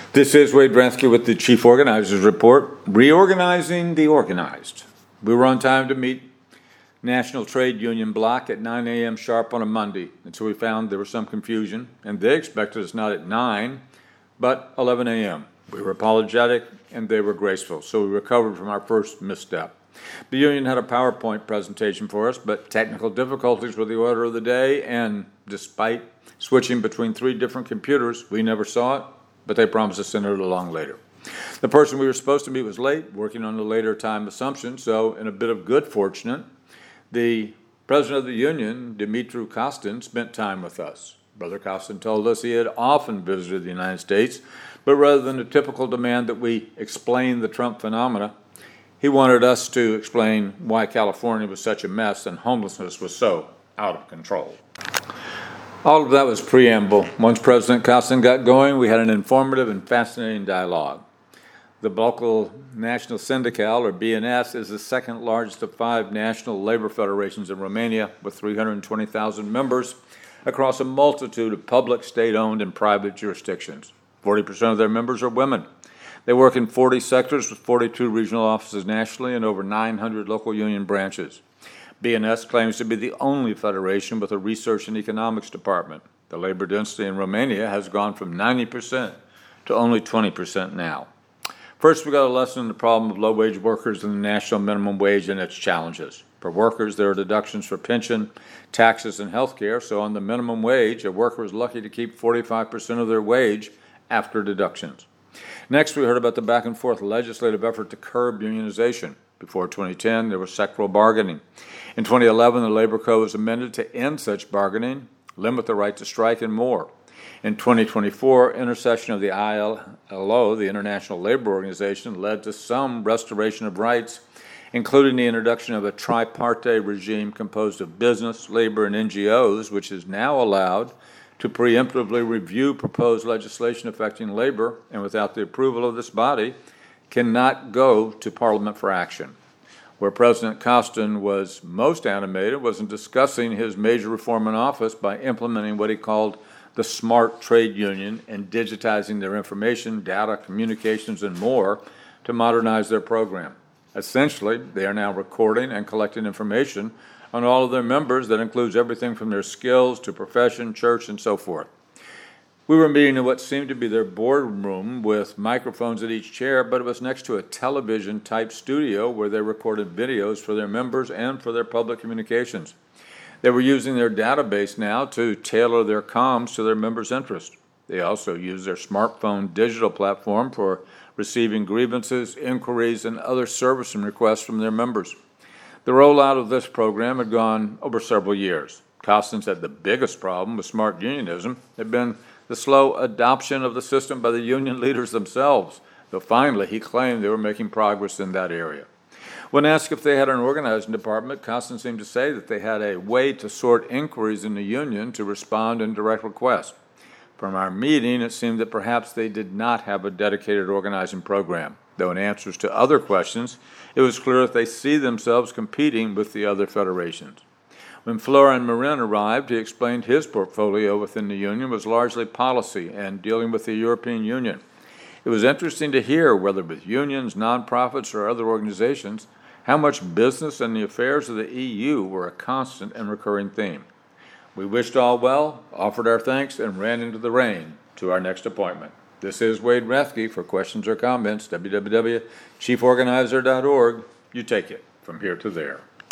This is Wade Bransky with the Chief Organizers Report, reorganizing the organized. We were on time to meet National Trade Union Block at 9 a.m. sharp on a Monday, and so we found there was some confusion, and they expected us not at 9, but 11 a.m. We were apologetic, and they were graceful, so we recovered from our first misstep. The union had a PowerPoint presentation for us, but technical difficulties were the order of the day, and despite switching between 3 different computers, we never saw it, but they promised to send it along later. The person we were supposed to meet was late, working on the later time assumption, so in a bit of good fortune, the president of the union, Dumitru Kostin, spent time with us. Brother Kostin told us he had often visited the United States, but rather than the typical demand that we explain the Trump phenomena, he wanted us to explain why California was such a mess and homelessness was so out of control. All of that was preamble. Once President Kostin got going, we had an informative and fascinating dialogue. The Blocal National Sindical, or BNS, is the second largest of 5 national labor federations in Romania, with 320,000 members across a multitude of public, state-owned, and private jurisdictions. 40% of their members are women. They work in 40 sectors with 42 regional offices nationally and over 900 local union branches. BNS claims to be the only federation with a research and economics department. The labor density in Romania has gone from 90% to only 20% now. First, we got a lesson in the problem of low-wage workers and the national minimum wage and its challenges. For workers, there are deductions for pension, taxes, and health care, so on the minimum wage, a worker is lucky to keep 45% of their wage after deductions. Next, we heard about the back-and-forth legislative effort to curb unionization. Before 2010, there was sectoral bargaining. In 2011, the Labor Code was amended to end such bargaining, limit the right to strike, and more. In 2024, intercession of the ILO, the International Labor Organization, led to some restoration of rights, including the introduction of a tripartite regime composed of business, labor, and NGOs, which is now allowed to preemptively review proposed legislation affecting labor, and without the approval of this body, cannot go to Parliament for action. Where President Kostin was most animated was in discussing his major reform in office by implementing what he called the Smart Trade Union and digitizing their information, data, communications, and more to modernize their program. Essentially, they are now recording and collecting information on all of their members that includes everything from their skills to profession, church, and so forth. We were meeting in what seemed to be their boardroom with microphones at each chair, but it was next to a television-type studio where they recorded videos for their members and for their public communications. They were using their database now to tailor their comms to their members' interests. They also use their smartphone digital platform for receiving grievances, inquiries, and other service and requests from their members. The rollout of this program had gone over several years. Kostin said the biggest problem with smart unionism had been the slow adoption of the system by the union leaders themselves, though finally he claimed they were making progress in that area. When asked if they had an organizing department, Kostin seemed to say that they had a way to sort inquiries in the union to respond in direct requests. From our meeting, it seemed that perhaps they did not have a dedicated organizing program, though in answers to other questions, it was clear that they see themselves competing with the other federations. When Florian Marin arrived, he explained his portfolio within the union was largely policy and dealing with the European Union. It was interesting to hear, whether with unions, nonprofits, or other organizations, how much business and the affairs of the EU were a constant and recurring theme. We wished all well, offered our thanks, and ran into the rain to our next appointment. This is Wade Bransky. For questions or comments, www.chieforganizer.org. You take it from here to there.